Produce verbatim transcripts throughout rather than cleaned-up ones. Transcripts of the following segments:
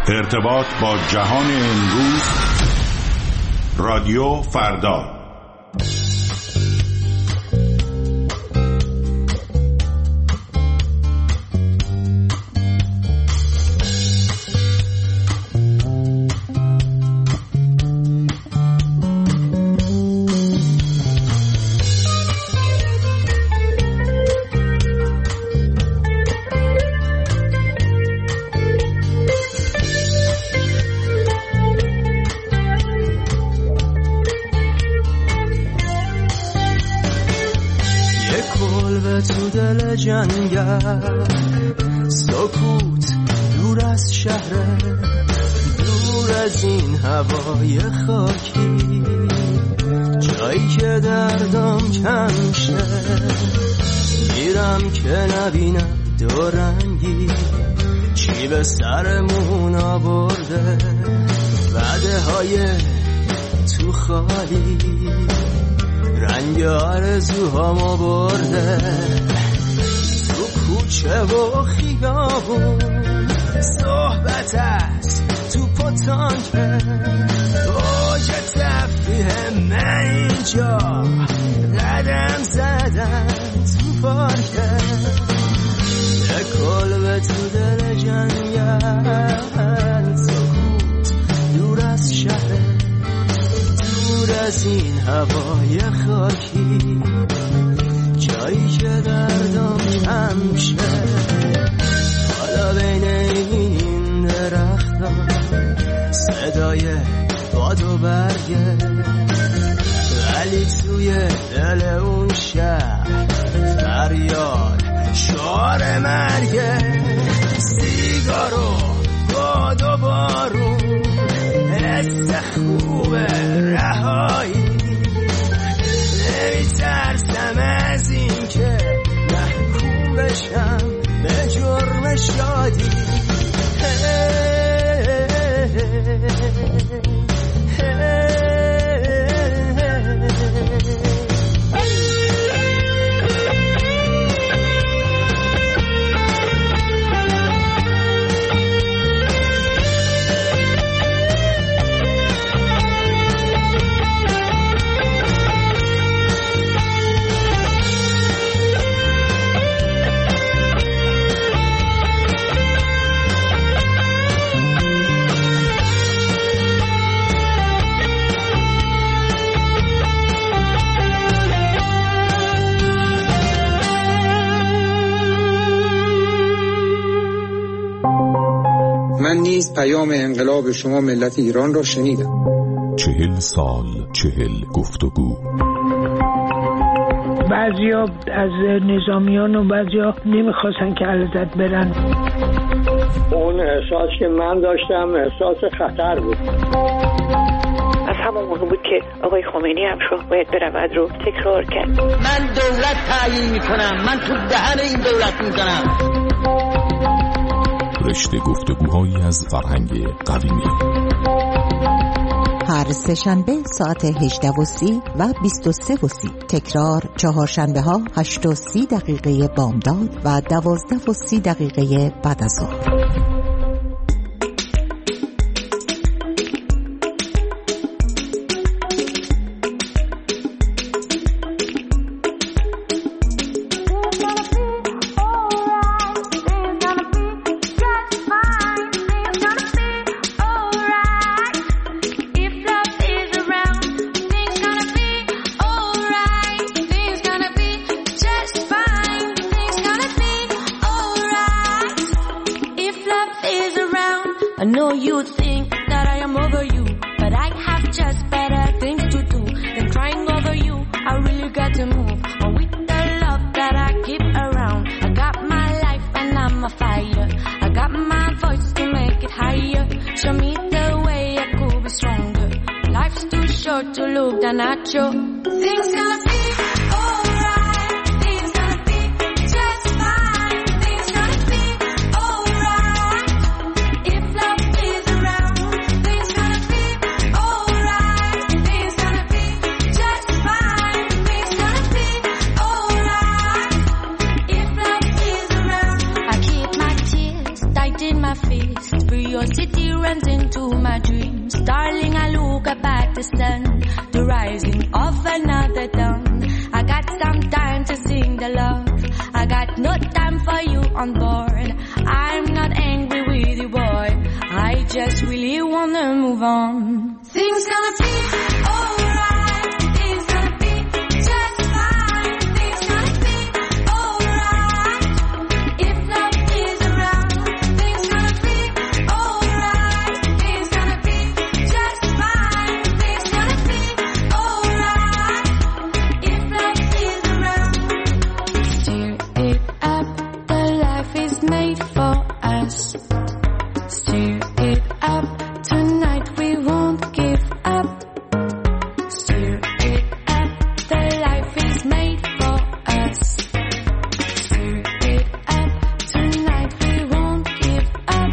ارتباط با جهان امروز، رادیو فردا. تو دل جنگل سکوت دور از شهر، دور از این هوای خاکی، جایی که دردم کم شه. میرم که نبینم دو رنگی چی به سرمون آورده، وعده های تو خالی رنگ آرزوهامو برده. تو کوچه و خیابون صحبت است، تو پتانک اوج تفریح من اینجا قدم زدن تو پارکه. کل به تو دل جنگل سکوت دور از شهر، دور از این هوای خاکی، جایی که دردم کم شه. حالا بین این درخت‌ها صدای باد و برگه، ولی توی دل اون شهر فریاد شعار مرگه. سیگار و باد و بارون، حس خوب رهایی، نمیترسم از این که محکوم بشم به جرم شادی. من نیز پیام انقلاب شما ملت ایران را شنیدم. چهل سال چهل گفتگو. بعضیا از نظامیان و بعضیا نمیخواستن که علیزاده برن. اون احساس که من داشتم احساس خطر بود. از همون موقع بود که آقای خمینی هم شد باید برود رو تکرار کرد. من دولت تعیین میکنم، من تو دهن این دولت میزنم. رشته گفتگوهایی از فرهنگ قدیمی. هر سه شنبه ساعت هجده و سی و بیست و سه و سی. تکرار چهارشنبه ها هشت و سی دقیقه بامداد و دوازده و سی دقیقه بعد از ظهر. To look down at you. Things gonna be alright. Things gonna be just fine. Things gonna be alright. If love is around, things gonna be alright. Things gonna be just fine. Things gonna be alright. If love is around, I keep my tears tight in my fist. Curiosity runs into my dreams. Darling, I look up at the sun, the rising of another dawn. I got some time to sing the love. I got no time for you on board. I'm not angry with you, boy. I just really wanna move on. Things gonna be alright. Things gonna be just fine. Things gonna be alright. If love is around, things gonna be alright. Things gonna be just fine. Things gonna be alright. If love is around, steer it up. The life is made for us. Steer it up. Tonight we won't give up. Steer it up. The life is made for us. Steer it up. Tonight we won't give up.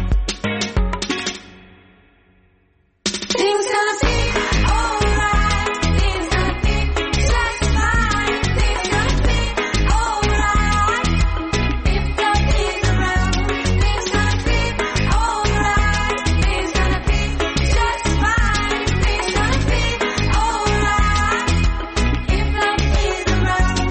Things gonna be alright. Things gonna be just fine. Things gonna be alright. If love is around, things gonna be alright. Things gonna be just fine. Things gonna be alright. If love is around.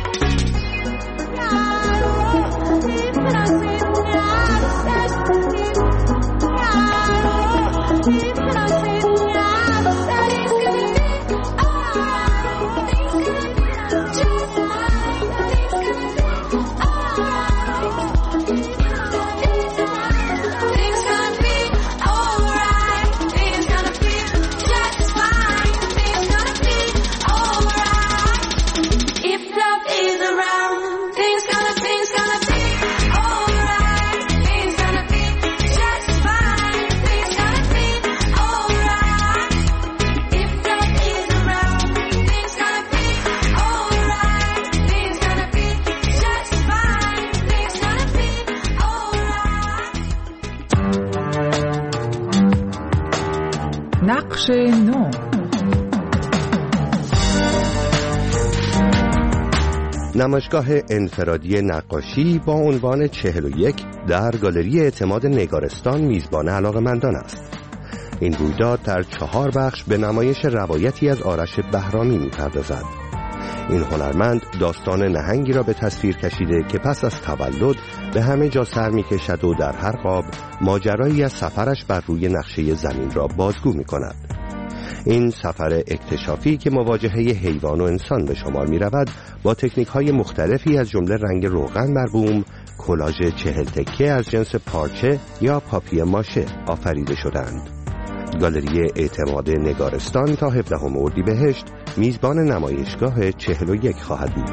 Things gonna be alright. Things gonna be just fine. Things gonna be alright. If love is around, things gonna, things gonna be alright. Things gonna be just fine. Things gonna be alright. If love is around, things gonna be alright. Things gonna be just fine. Things gonna be alright. نقش نو. نمایشگاه انفرادی نقاشی با عنوان چهل و یک در گالری اعتماد نگارستان میزبان علاقه‌مندان است. این رویداد در چهار بخش به نمایش روایتی از آرش بهرامی می‌پردازد. این هنرمند داستان نهنگی را به تصویر کشیده که پس از تولد به همه جا سر می‌کشد و در هر قاب ماجرایی از سفرش بر روی نقشه زمین را بازگو می‌کند. این سفر اکتشافی که مواجهه حیوان و انسان به شمار می رود با تکنیک های مختلفی از جمله رنگ روغن بر بوم، کلاژ چهل تکه از جنس پارچه یا پاپیه ماشه آفریده شدند. گالری اعتماد نگارستان تا هفدهم اردیبهشت میزبان نمایشگاه چهل و یک خواهد بود.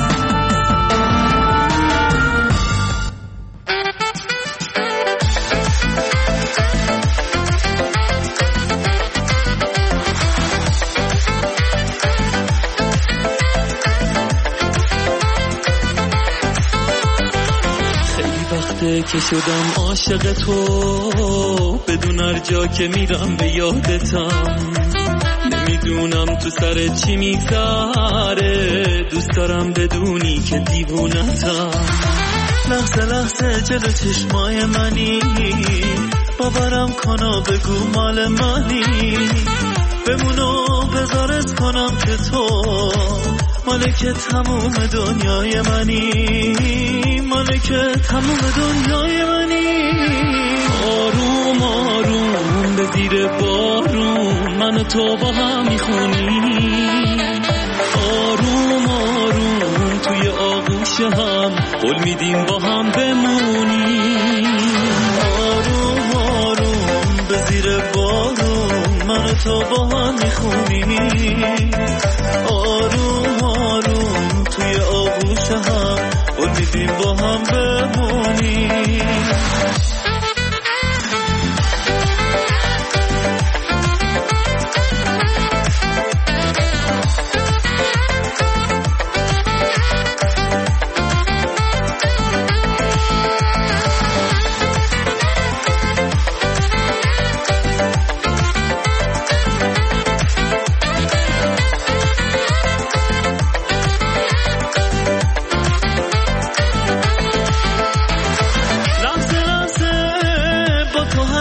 که شدم عاشق تو، بدون هر جا که میرم به یادتم، نمیدونم تو سر چی میگذره، دوست دارم بدونی که دیوونتم. لحظه لحظه جلو چشمای منی، باورم کنا بگو مال منی، بمونو بذارت کنم که تو مالک تموم دنیای منی، مالک تموم دنیای منی. آروم آروم به زیر بارون من و تو با هم میخونیم، آروم آروم توی آغوش هم قول میدیم با هم بمونیم، آروم آروم به زیر بارون من و تو با هم میخونیم، آروم آروم توی آغوش هم قول میدیم با هم بمونیم.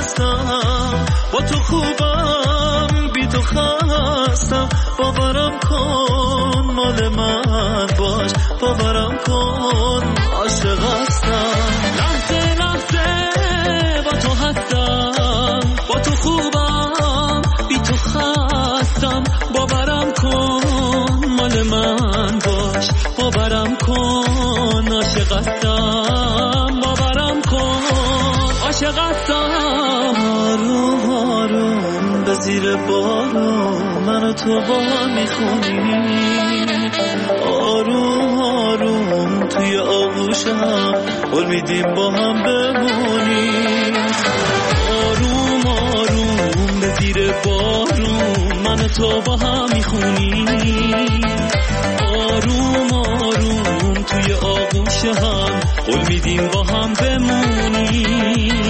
هستم، با تو خوبم بی تو خستم. باورم کن مال من باش، باورم کن عاشق هستم. لحظه لحظه با تو هستم، با تو خوبم بی تو خستم. باورم کن مال من باش، باورم کن عاشق هستم. باورم کن عاشق هستم. آروم آروم به زیر بارون من و تو با هم میخونیم. آروم آروم توی آغوشم قول میدیم با هم بمونیم. آروم آروم به زیر بارون من و تو با هم میخونیم. آروم آروم توی آغوش هم قول میدیم با هم بمونیم.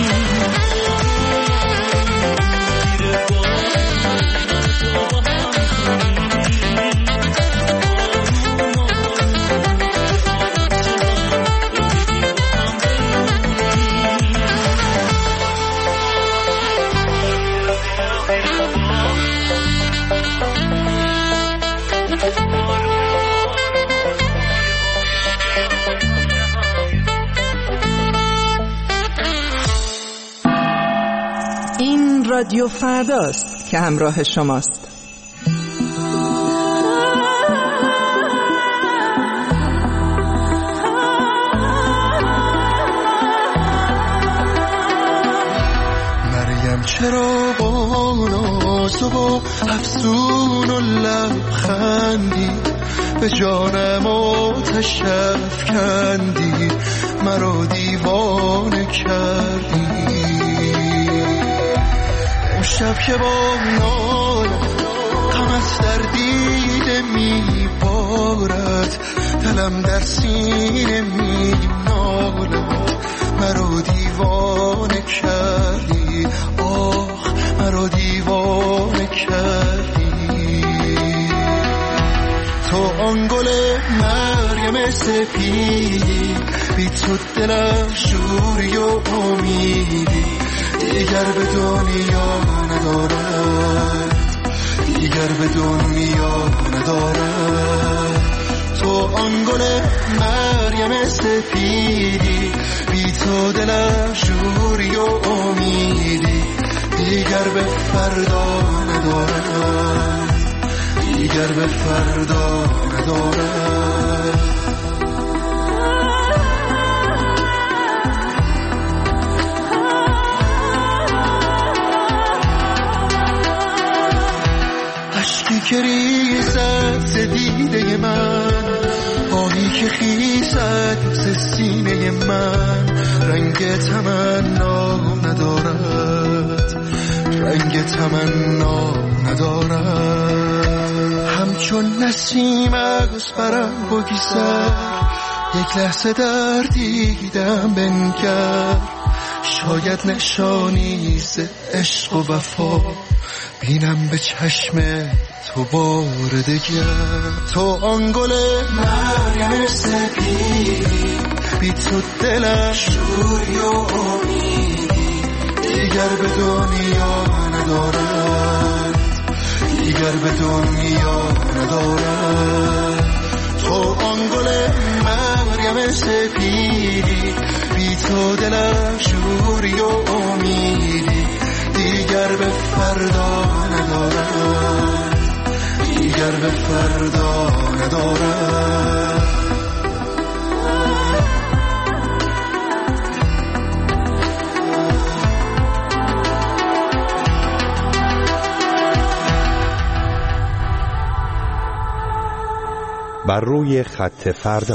این رادیو فرداست که همراه شماست. مریم چرا با ناز و با افسون و لبخندی به جانم آتش افکندی، مرا دیوانه کردی. امشب که با نالم غمت در دیده میبارد، دلم در سینه مینالد. مرا دیوانه کردی، آخ مرا دیوانه کردی. تو آن گل مریم سپیدی، بی تو دلم شوری و امیدی. دیگر به دنیا ندارد، دیگر به دنیا ندارد. تو آن گل مریم سپیدی، بی تو دلم شوری و امیدی. دیگر به فردا ندارد، دیگر به فردا ندارد. اشکی که ریزد ز دیده من، آهی که خیزد ز سینه من. رنگ تمنا ندارد، رنگ تمنا ندارد. همچون نسیم از برم بگذر، یک لحظه در دیدم بنگر. شاید نشانی ز عشق و وفا بینم به چشم تو بار دگر. تو آن گل مریم سپیدی، بی تو دلم شوری و امیدی. دیگر به دنیا ندارد، دیگر به دنیا ندارد. تو آن گل مریم سپیدی، بی تو دلم شوری و امیدی. دیگر به فردا ندارد، دیگر به فردا ندارد. بر روی خط فردا.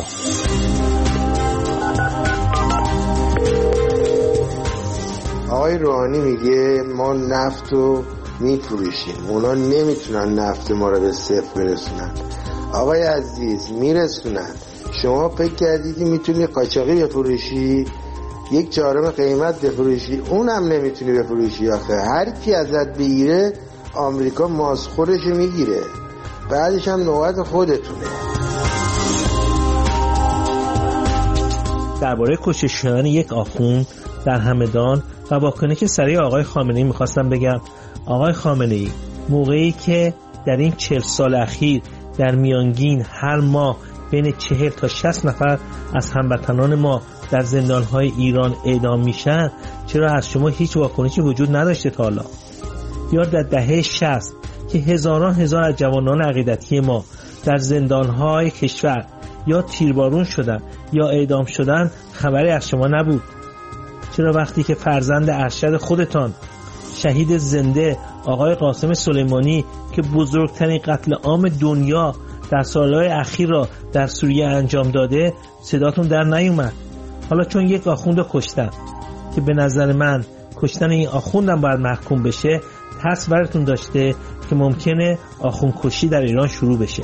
آقای روحانی میگه ما نفت رو میفروشیم، اونا نمیتونن نفت ما رو به صفر برسونن. آقای عزیز میرسونن. شما فکر کردید میتونی قاچاقی بفروشی، یک چهارم قیمت بفروشی؟ اونم نمیتونی بفروشی. آخه هر کی ازت بگیره آمریکا ماسخورش میگیره، بعدش هم نوبت خودتونه. درباره کشته شدن یک آخوند در همدان و واکنش سریع آقای خامنه‌ای میخواستم بگم آقای خامنه‌ای، موقعی که در این چهل سال اخیر در میانگین هر ماه بین چهل تا شصت نفر از هموطنان ما در زندان‌های ایران اعدام میشن، چرا از شما هیچ واکنشی وجود نداشته تا حالا؟ یا در دهه شصت که هزاران هزار از جوانان عقیدتی ما در زندان‌های کشور یا تیربارون شدن یا اعدام شدن خبری از شما نبود؟ چرا وقتی که فرزند ارشد خودتان شهید زنده آقای قاسم سلیمانی که بزرگترین قتل عام دنیا در سالهای اخیر را در سوریه انجام داده صداتون در نیومد؟ حالا چون یک آخوند رو کشتن که به نظر من کشتن این آخوندم باید محکوم بشه، ترس براتون داشته که ممکنه آخوند کشی در ایران شروع بشه.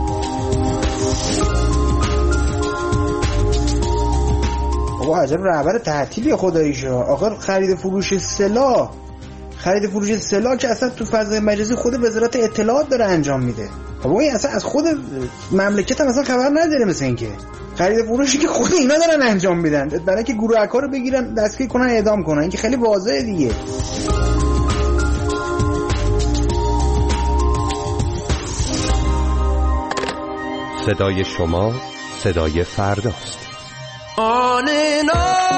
بابا عجب رهبر تعطیلی خداییشو. آخر خرید فروش سلاح خرید فروش سلاح که اصلا تو فضای مجازی خود وزارت اطلاعات داره انجام میده. بابا این اصلا از خود مملکت هم اصلا خبر نداره. مثل این که خرید فروشی که خود اینا دارن انجام میدن برای اینکه گروهکار رو بگیرن دستگیر کنن اعدام کنن. این که خیلی واضحه دیگه. صدای شما صدای فرداست. On and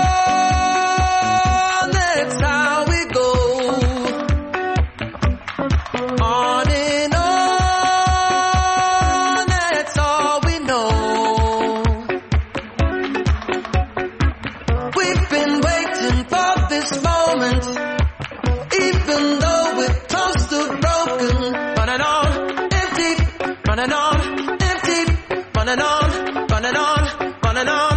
on, that's how we go. On and on, that's all we know. We've been waiting for this moment, even though we're close to broken. Running on, empty, running on, empty, running on, running on, running on.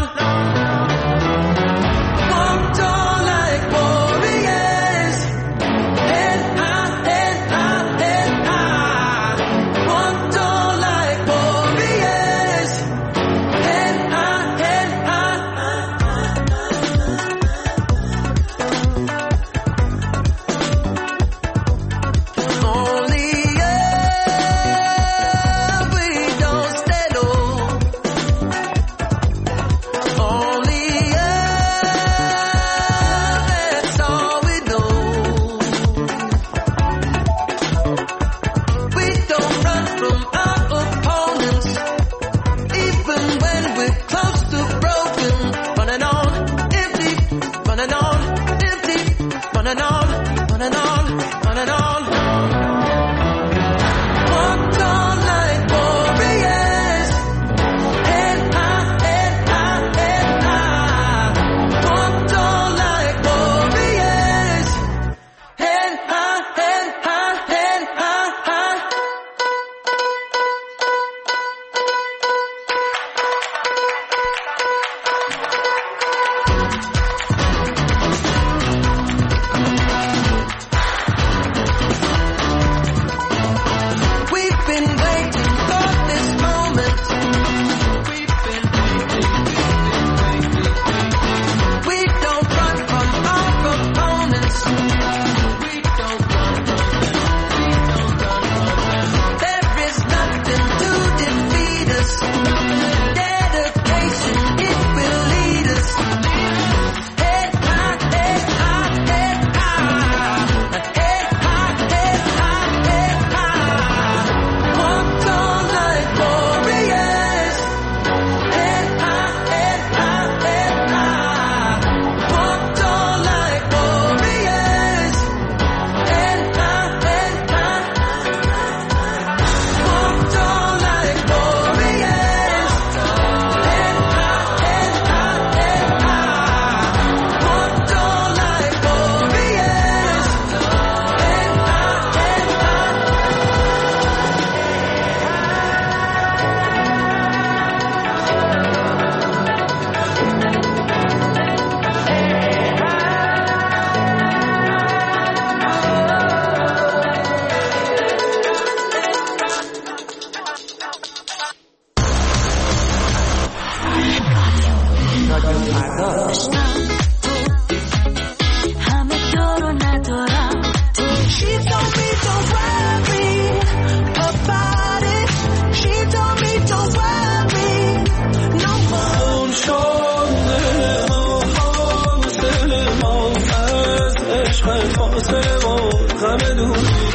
فاصله و غم دوری.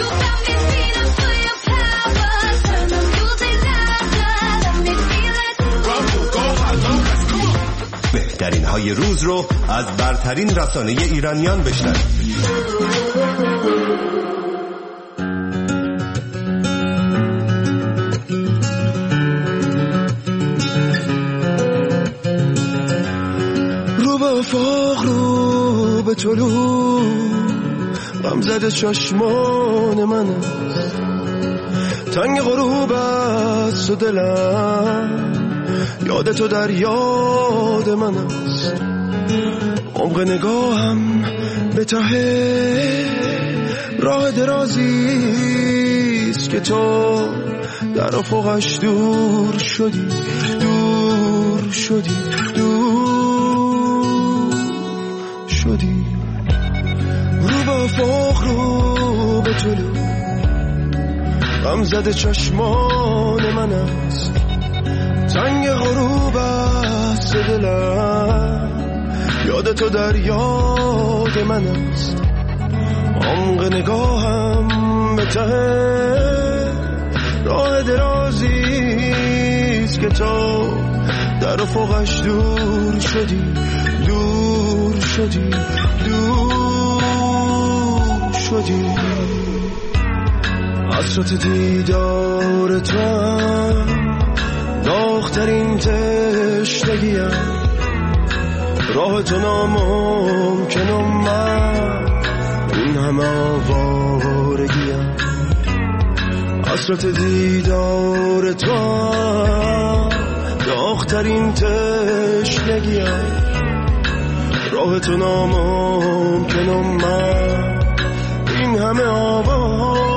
بهترین های روز رو از برترین رسانه ایرانیان بشنوید. رو به افاق رو به طلوع غمزده چشمان من است، تنگ غروب است و دلم یاد تو در یاد من است. عمق نگاهم به ته راه درازیست که تو در افقش دور شدی، دور شدی، دور شدی. رو به افق رو به طلوع غمزده چشمان من است، تنگ غروب است دلم یاد تو در یاد من است. عمق نگاهم به ته راه درازیست که تو در افقش دور شدی، دور شدی، دور شدی. حسرت دیدار تو داغ‌ترین تشنگیم، راه تو ناممکنم، من این همه آوارگیم. حسرت دیدار تو داغ‌ترین تشنگیم، راه تو ناممکنم، من این همه آوارگیم.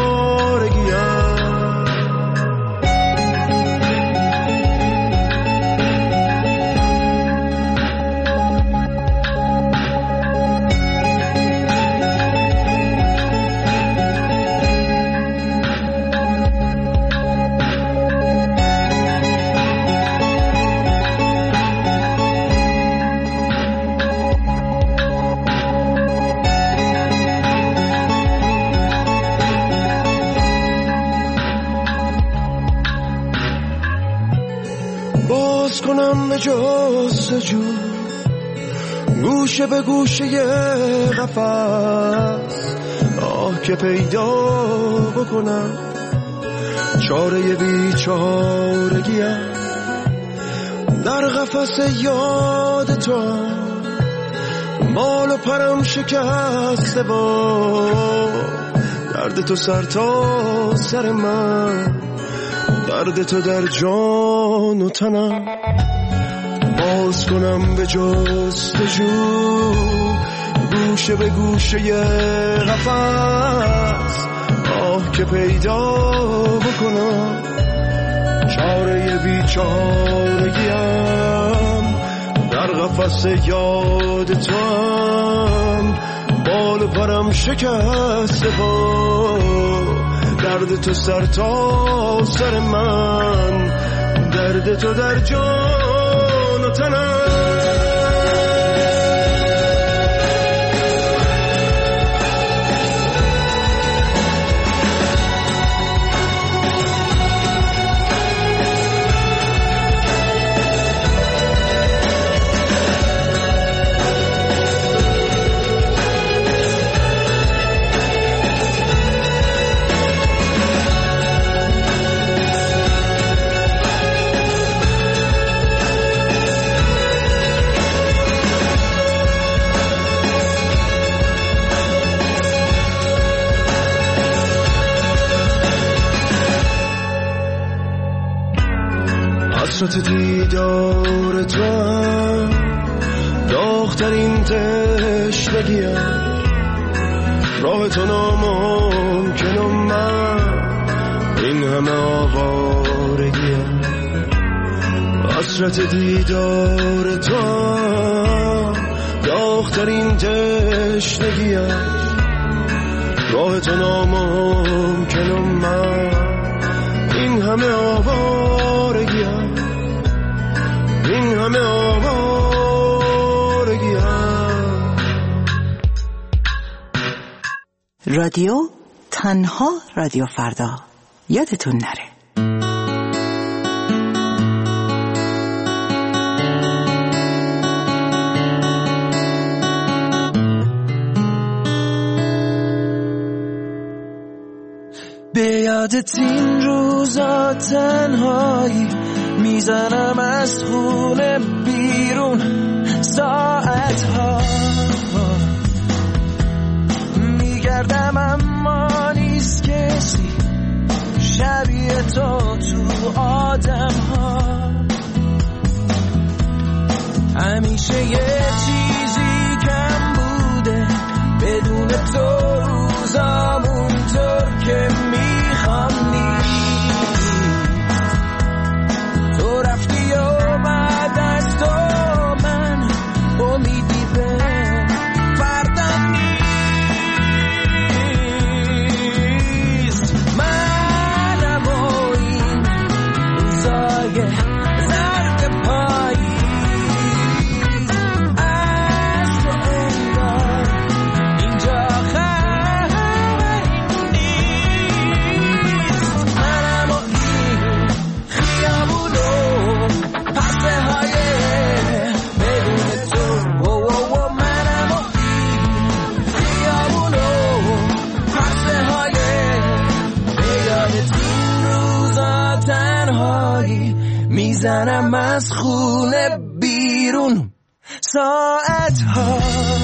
کنم به جستجو گوشه به گوشه قفس، آه که پیدا بکنم چاره بیچارگیم. در قفس یاد تو بال و پرم شکسته با درد تو سر تا سر من، درد تو در جان و تنم. باز کنم به جستجو گوشه به گوشه قفس، آه که پیدا بکنم چاره بیچارگیم. در قفس یاد تو هم بال و پرم شکسته با درد تو سر تا سر من، درد تو در جان و تنم. حسرت دیدار تو هم داغ‌ترین تشنگیم، راه تو ناممکنم، من این همه آوارگیم. حسرت دیدار تو هم داغ‌ترین تشنگیم، راه تو ناممکنم، من این همه آوارگیم، این همه آوارگیم. رادیو تنها رادیو فردا، یادتون نره. به یادت این روزا تنهایی میزنم از خونه بیرون ساعت ها میگردم اما نیست کسی شبیه تو تو آدم ها. همیشه یه چیزی کم بوده بدون تو روزامون طور که میخوام نیست. تو رفتی و بعد از تو من امیدی به فردا نیست. منم و این روزای زرد پاییز از تو انگار اینجا میزنم از خونه بیرون ساعت ها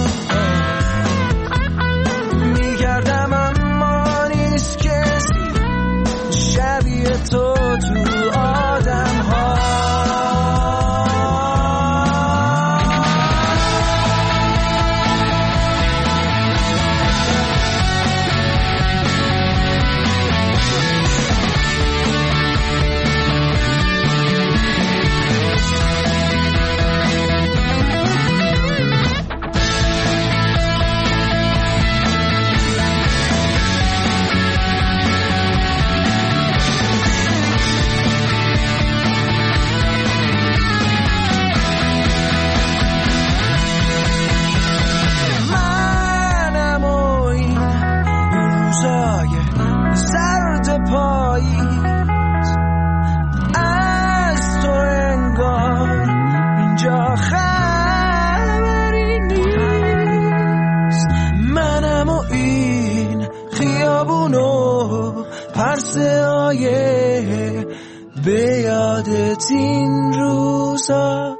میگردم اما نیست کسی شبیه تو تو آدم ها. پاییز از تو انگار اینجا خبری نیست. منم و این خیابون و پرسه های به یادت این روزا